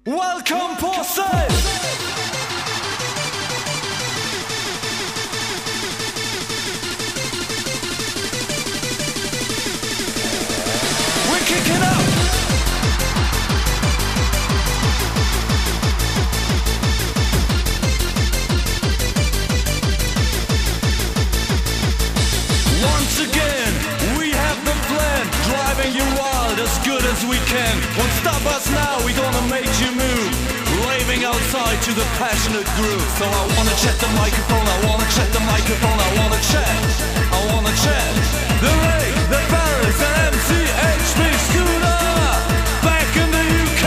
Welcome, Porcelain! We're kicking up! Once again, we have the plan, driving you wild as good as we can. Won't stop us now, we gonna make you move, raving outside to the passionate groove. So I wanna check the microphone, I wanna check the microphone, I wanna check, I wanna check. The Ray, the Paris, and MCHB Scooter, back in the UK.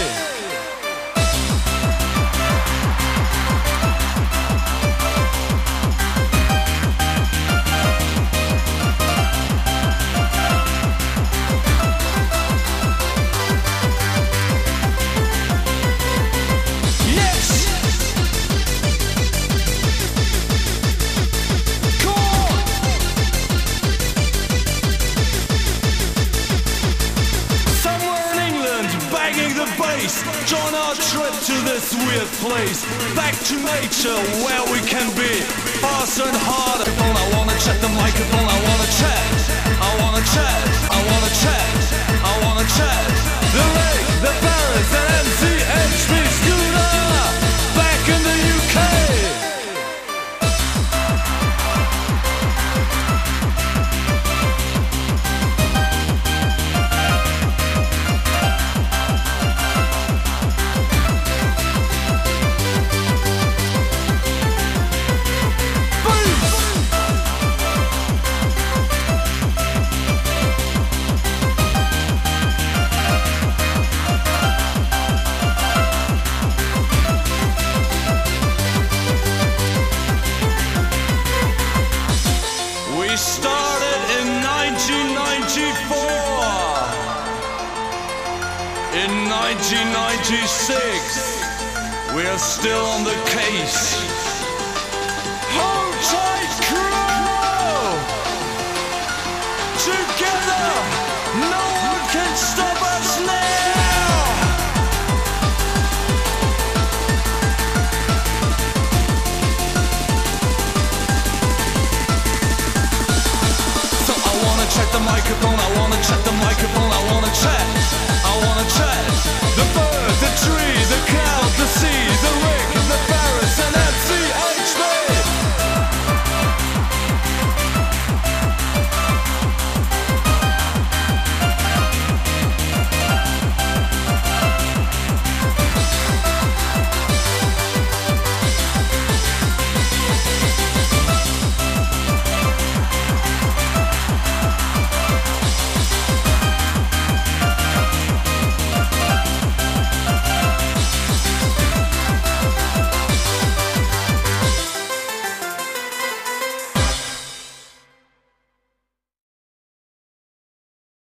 Join our trip to this weird place, back to nature where we can be faster and harder. I wanna check the microphone, I wanna check, I wanna check, I wanna check, I wanna check. The Ray, the Paris, and MCHB Scooter, back in the UK. We started in 1994. In 1996, we're still on the case. Hold tight, crew! Together!